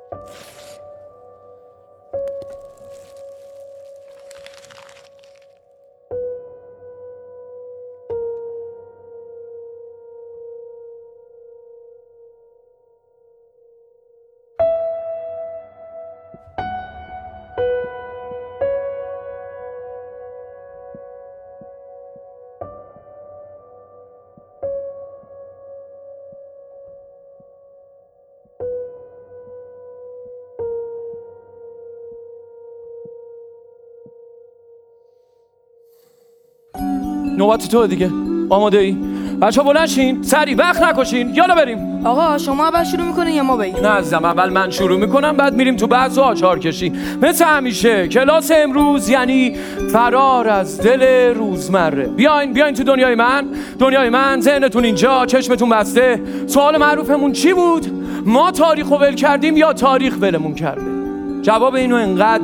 نوبت تو دیگه. آماده ای؟ بچه ها بلند شین، سریع، وقت نکشین، یالا بریم. آقا شما اول شروع میکنین یا ما بگیم؟ نه عزیزم، اول من شروع میکنم، بعد میریم تو بحث و آچار کشی. مثل همیشه کلاس امروز یعنی فرار از دل روزمره. بیاین تو دنیای من، ذهنتون اینجا، چشمتون بسته. سوال معروفمون چی بود؟ ما تاریخ رو ول کردیم یا تاریخ ولمون کرده؟ جواب اینو انقدر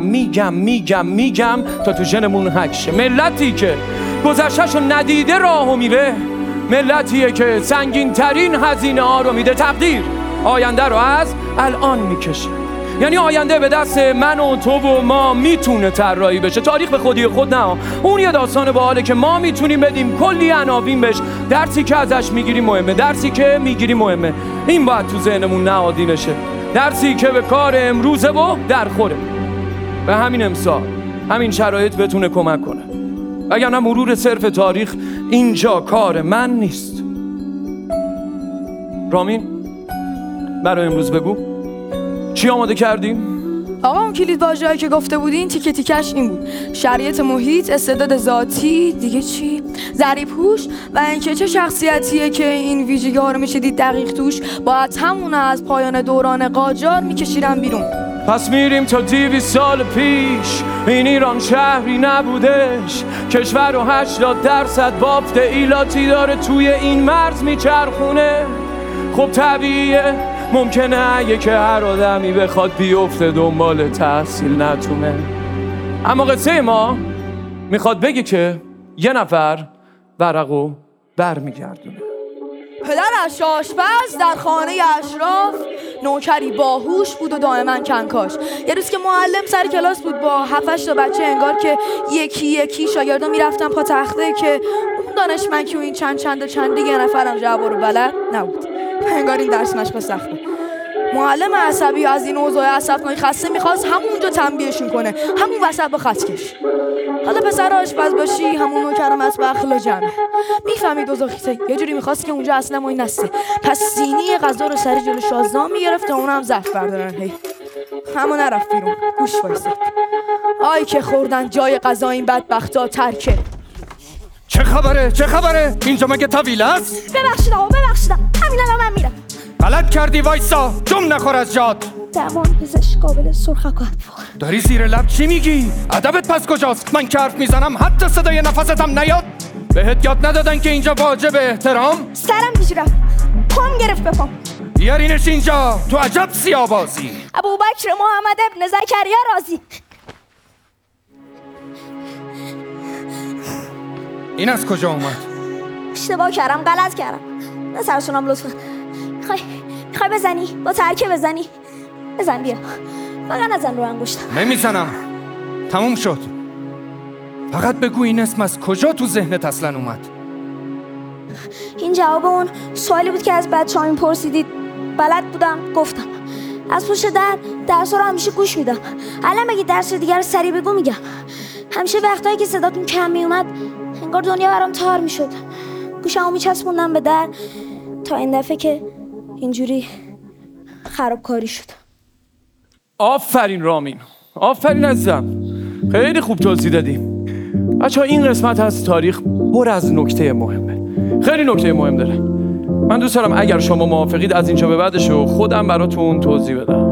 میگم تا تو ژنمون حک شه. ملتی که گذشته‌شو ندیده راهو میره، ملتیه که سنگین ترین هزینه ها رو میده. تقدیر آینده رو از الان میکشه، یعنی آینده به دست من و تو و ما میتونه طراحی بشه. تاریخ به خودی خود نه، اون یه داستان باحاله که ما میتونیم بدیم کلی عناوین بهش. درسی که ازش میگیریم مهمه، این باید تو ذهنمون نهادی نشه. درسی که به کار امروزه و درخوره. به همین امسال همین شرایط بتونه کمک کنه، وگرنه مرور صرف تاریخ اینجا کار من نیست. رامین برای امروز بگو چی آماده کردیم؟ آقا اون کلید واژه‌ای که گفته بودین تیکه تیکش این بود: شرایط محیط، استعداد ذاتی، دیگه چی؟ ضریب‌هوش و اینکه چه شخصیتیه که این ویژگی‌ها رو میشه دید دقیق توش. باید همون از پایان دوران قاجار میکشیدن بیرون. پس میریم تا 200 سال پیش. این ایران شهری نبودش، کشور و 80% بافت ایلاتی داره توی این مرز میچرخونه. خب طبیعیه، ممکنه که هر آدمی بخواد بیفته دنبال تحصیل نتونه، اما قصه ما میخواد بگه که یه نفر ورقو برمیگردونه. پدرش آشپز در خانه اشراف، نوکری باهوش بود و دائما کنکاش. یه روز که معلم سر کلاس بود با 7-8 تا بچه، انگار که یکی شاگردا میرفتن پا تخته که اون دانشمند که این چند یه نفرم جواب رو بلد نبود. انگار این درس مشق سخته. معلم عصبی از این اوضاع عصبانی خسته میخواست همونجا تنبیهشون کنه، همون وسط با خط کش. حالا پسر آشپز باشی، همون نوکر مطبخ لجمه، میفهمید اوضاع خیته. یه جوری میخواست که اونجا اصلا ما نسته، پس سینی غذا رو سر جلو شازدان میگرفت تا اونم ظرف بردارن. هی همون نرفت بیرون، گوش وایساد. آی که خوردن جای غذا این بدبختا ترکه. چه خبره؟ اینجا مگه طویل است؟ ببخشید همین الان من میرم. غلط کردی، وایسا، جم نخور از جات. درمان پزشک قابل سرخکات فوق. داری زیر لب چی میگی؟ ادبت پس کجاست؟ من که حرف میزنم حتی صدای نفستم نیاد. بهت یاد ندادن که اینجا واجب احترام؟ سرم پیش رفت، پام گرفت به پام. بیارینش اینجا، تو عجب سیابازی. ابوبکر محمد ابن زکریا رازی. این از کجا اومد؟ اشتباه کردم، غلط کردم. نه سرسونم لطفا. میخوای بزنی؟ با ترکه بزنی؟ بزن بیا، فقط نزن رو انگشتم. نمیزنم، تموم شد. فقط بگو این اسم از کجا تو ذهنت اصلا اومد؟ این جواب اون سوالی بود که از بچه‌ها این پرسیدید. بلد بودم گفتم. از پشت درس رو همیشه گوش میدم. الان مگه درس دیگر رو سریع بگو میگم. همیشه وقتایی که صداتون کم میومد انگار دنیا برام تار میشد. گوشمو میچسبوندم به در تا این دفعه که اینجوری خرابکاری شد. آفرین رامین، آفرین عزیزم، خیلی خوب توضیح دادی. بچه‌ها این قسمت از تاریخ پر از نکته مهمه، خیلی نکته مهم داره. من دوست دارم اگر شما موافقید از اینجا به بعدشو خودم براتون توضیح بدم.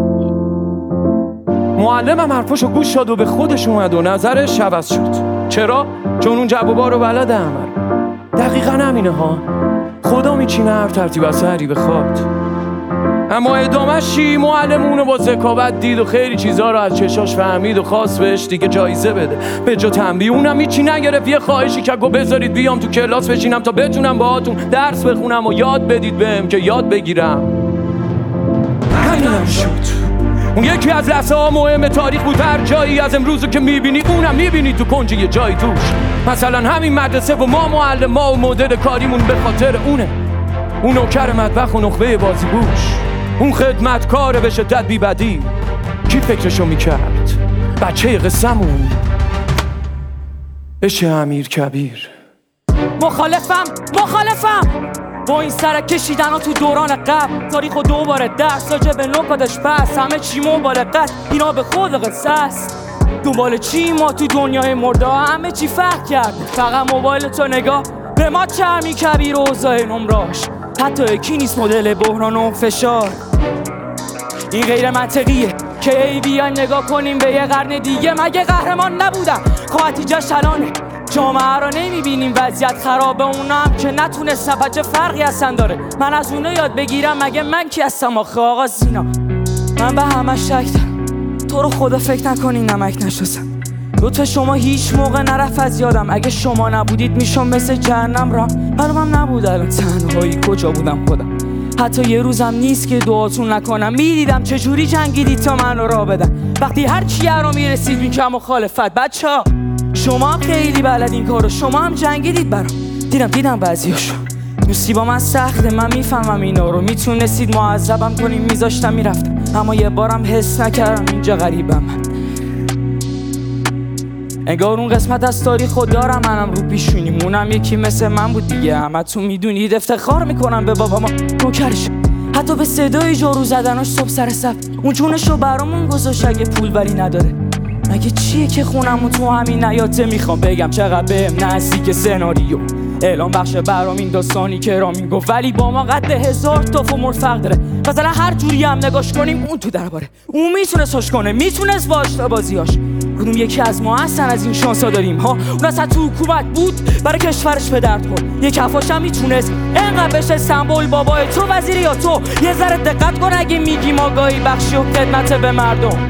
معلمم حرفاشو گوش داد و به خودش اومد و نظرش عوض شد. چرا؟ چون اون جوابا رو بلده عمل. دقیقاً همینه ها، خدا میچینه هر ترتیب از سری بخواد. اما ادامه‌ش چی؟ معلم اونو با ذکاوت دید و خیلی چیزا رو از چشاش فهمید و خواست بهش دیگه جایزه بده. به جا تنبیه اونم هیچی نگرفت. یه خواهشی که بذارید بیام تو کلاس بشینم تا بتونم باهاتون درس بخونم و یاد بدید بهم که یاد بگیرم. همینم شد. اون یکی از لحظه ها مهم تاریخ بود. هر جایی از امروزو که میبینی اونم میبینی تو کنج یه جایی توش. مثلا همین مدرسه و ما معلما و مدل کاریمون به خاطر اونه. اون نوکر مطبخ و نخبه بازیگوش، اون خدمتکار به شدت بی‌بدی. کی فکرشو میکرد بچه قصه‌مون بشه امیر کبیر؟ مخالفم با این سرک کشیدن ها تو دوران قبل. تاریخ و دوباره درس راجع به نکاتش بس. همه چی مبالغت، اینا به خود قصه است. دنبال چی ما تو دنیای مرده؟ همه چی فرق کرد، فقط موبایل تو نگاه به ما چه امیر کبیر و اوضاع نمراش. حتی یکی نیست مدل بحران و فشار. این غیر منطقیه که ای بیاین نگاه کنیم به یه قرن دیگه. مگه قهرمان نبودن؟ خواهتیجه شلانه جامعه رو نمیبینیم وضعیت خرابه. اونم که نتونستن بچه فرقی هستن داره. من از اونو یاد بگیرم مگه من کی هستم آخه آقا زینا؟ من به همه شک دارم، تو رو خدا فکر نکنین نمک نشستم. لطف شما هیچ موقع نرفت از یادم. اگه شما نبودید میشم مثل جهنم را. برام نبود الان تنهایی کجا بودم خودم. حتی یه روزم نیست که دعاتون نکنم. میدیدم چجوری جنگیدید تا من رو راه بدن. وقتی هر چی رو میرسید میکنم مخالفت. بچه ها شما هم خیلی بلد این کارو، شما هم جنگیدید برام. دیدم بعضیاشو دوستی با من سخته، من میفهمم اینا رو. میتونستید معذبم کنیم میذاشتم میرفتم، اما یه بارم حس نکردم اینجا غریبم. انگار اون قسمت از تاریخو دارم منم رو پیشونیم. اونم یکی مثل من بود دیگه. همتون میدونید افتخار میکنم به بابا ما نوکرش. حتی به صدای جارو زدناش صبح سر صف. اون جونشو برامون گذاشت اگه پول ولی نداره. مگه چیه که خونمون تو همین نیاته؟ میخوام بگم چقدر بهم نزدیک سناریو. اعلام بخش برام این داستانی که رامین گفت، ولی با ما قد 1000 تا فرمول فرق داره. مثلا هر جوری هم نگاش کنیم اون تو درباره. اون میتونست هاش کنه، میتونست باش تا بازیاش. کدوم یکی از ما هستن از این شانسا داریم ها؟ اون اصلا تو حکومت بود برای کشورش به درد خورد. یک حرفاش هم میتونست اینقدر بشه سمبل بابای تو وزیر یا تو. یه ذره دقت کن اگه میگیم آگاهی بخشی و خدمت به مردم.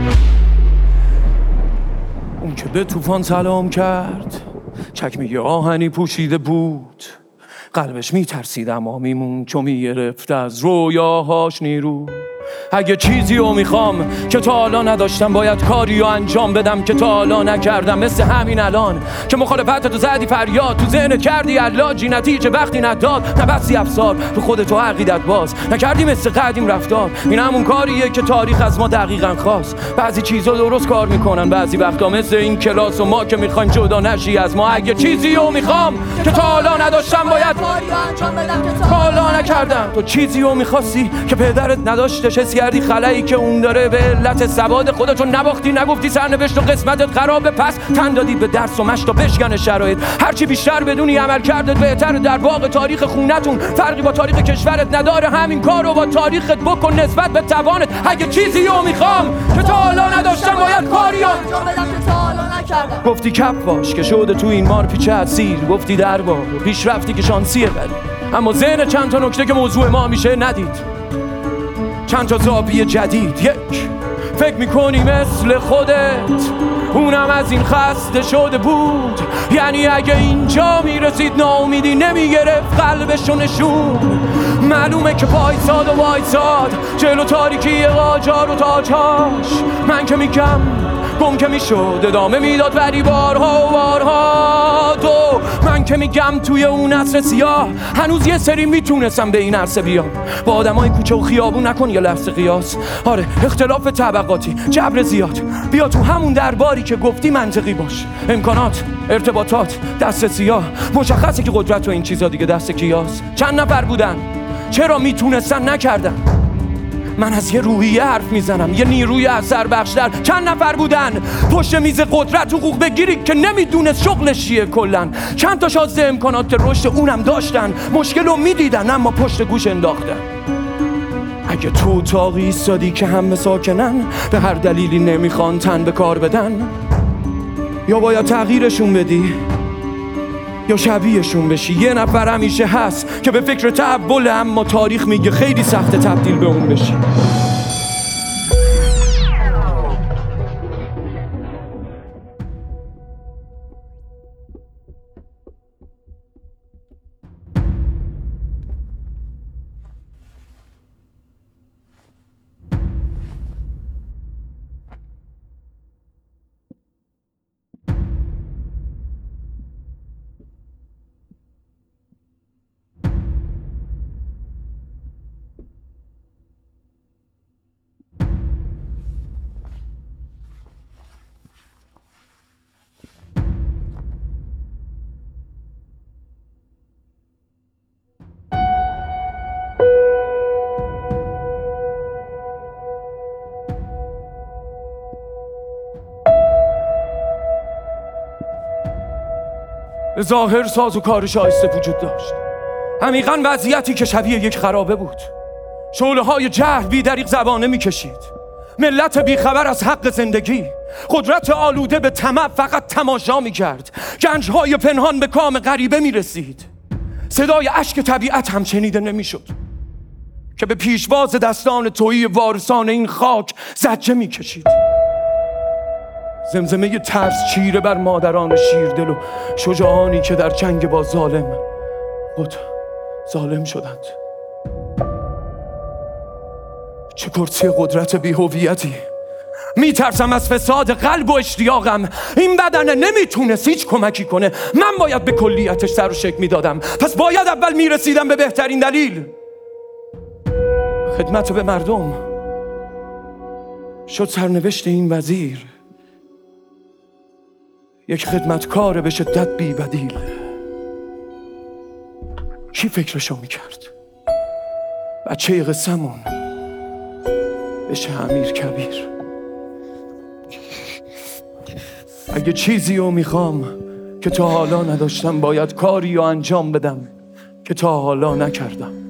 اون که به طوفان سلام کرد چکمه آهنی پوشیده بود. قلبش میترسید اما میمون چو میگرفت از رویاهاش نیرو. اگه چیزی رو میخوام که تا حالا نداشتم، باید کاری رو انجام بدم که تا حالا نکردم. مثل همین الان که مخالفت تو زدی فریاد، تو ذهن کردی علاجی، نتیجه وقتی نداد. نبستی افسار رو خودتو عقیدت باز نکردی مثل قدیم رفتار. این همون کاریه که تاریخ از ما دقیقاً خواست. بعضی چیزا درست کار میکنن، بعضی وقتا مثل این کلاس و ما که میخوایم جدا نشی از ما. اگه چیزی رو میخوام که تا حالا نداشتم، باید کاری انجام بدم که تا حالا نکردم. تو چیزی رو میخواستی که پدرت نداشتش، حس کردی خلایی که اون داره به علت سواد خودتو نباختی، نگفتی سرنوشت و قسمتت خرابه، پس تن دادی به درس و مشت تا بشکن شرایط. هرچی بیشتر بدونی عمل کردت بهتر. در واقع تاریخ خونتون فرقی با تاریخ کشورت نداره. همین کارو با تاریخت بکن نسبت به توانت. اگه چیزی رو میخوام که تا حالا نداشتم، باید کاری انجام بدم که تا حالا نکردم. گفتی کپ باش که شده تو این مار پیچه اسیر. گفتی در واقع پیشرفتی که شانسیه بری، اما ذهن چند تا نکته که موضوع ما میشه ندید. چند تا زاویه جدید. یک، فکر میکنی مثل خودت، اونم از این خسته شده بود. یعنی اگه اینجا میرسید ناامیدی نمیگرفت قلبشو نشون. معلومه که وایساد جلو تاریکی قاجار و تاجهاش. من که میگم گم که میشد ادامه میداد ولی بارها و بارها. تو من که میگم توی اون عصر سیاه هنوز یه سری میتونستم به این عرصه بیام. با آدمای کوچه و خیابون نکن یه لحظه قیاس. آره اختلاف طبقاتی، جبر زیاد. بیا تو همون درباری که گفتی منطقی باش. امکانات، ارتباطات، دست سیاه. مشخصه که قدرت و این چیزا دیگه دست کیاس. چند نفر بودن؟ چرا میتونستن نکردن؟ من از یه روحیه حرف میزنم، یه نیروی اثر بخشتر. چند نفر بودن پشت میز قدرت حقوق بگیری که نمیدونست شغلش چیه کلن؟ چند تا شازده امکانات رشد اونم داشتن، مشکل رو میدیدن اما پشت گوش انداختن. اگه تو اتاقی ایستادی که همه ساکنن، به هر دلیلی نمیخوان تن به کار بدن، یا باید تغییرشون بدی یا شبیهشون بشی. یه نفر همیشه هست که به فکر تحوله، اما تاریخ میگه خیلی سخت تبدیل به اون بشی. ظاهر ساز و کار شایسته وجود داشت. عمیقاً وضعیتی که شبیه یک خرابه بود. شعله‌های جهل بی‌دریغ زبانه می‌کشید. ملت بیخبر از حق زندگی، قدرت آلوده به طمع فقط تماشا می‌کرد. گنج‌های پنهان به کام غریبه می‌رسید. صدای اشک طبیعت هم شنیده نمی‌شد که به پیشواز دستان تویی وارثان این خاک زجه می‌کشید. زمزمه ترس چیره بر مادران شیردل و شجاعانی که در جنگ با ظالم شدند. چه کرسی قدرت بی‌هویتی. میترسم از فساد قلب و اشتیاقم. این بدنه نمیتونست هیچ کمکی کنه. من باید به کلیتش سر و شکل میدادم. پس باید اول میرسیدم به بهترین دلیل، خدمت به مردم. شد سرنوشت این وزیر یک خدمتکار به شدت بی بدیل. کی فکرشو میکرد بچه قصه‌مون بشه امیر کبیر؟ اگه چیزی رو میخوام که تا حالا نداشتم، باید کاری رو انجام بدم که تا حالا نکردم.